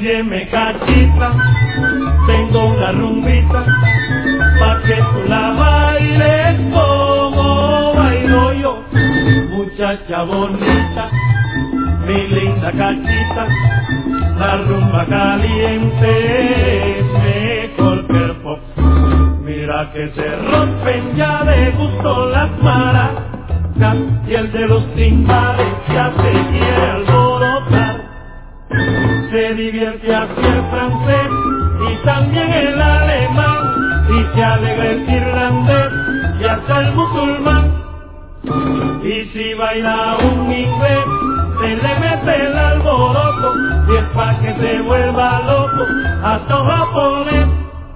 Óyeme cachita, tengo una rumbita, pa' que tú la bailes como bailo yo. Muchacha bonita, mi linda cachita, la rumba caliente es mejor que el pop. Mira que se rompen ya de gusto las maracas y el de los timbales ya se quiere alborotar. Se divierte así el francés y también el alemán, y se alegra el irlandés y hasta el musulmán. Y si baila un inglés, se le mete el alboroto, y es pa' que se vuelva loco hasta un japonés.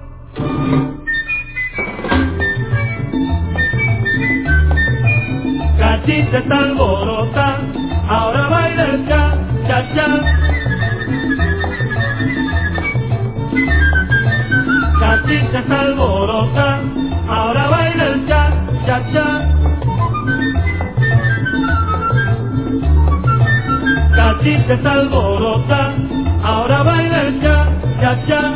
Cachita está alborota, ahora baila el cha-cha-cha. Cachita está alborota, ahora baila el cha-cha-cha. Cachita está alborota, ahora baila el cha-cha-cha.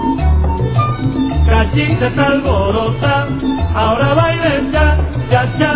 Cachita está alborota, ahora baila el cha-cha-cha.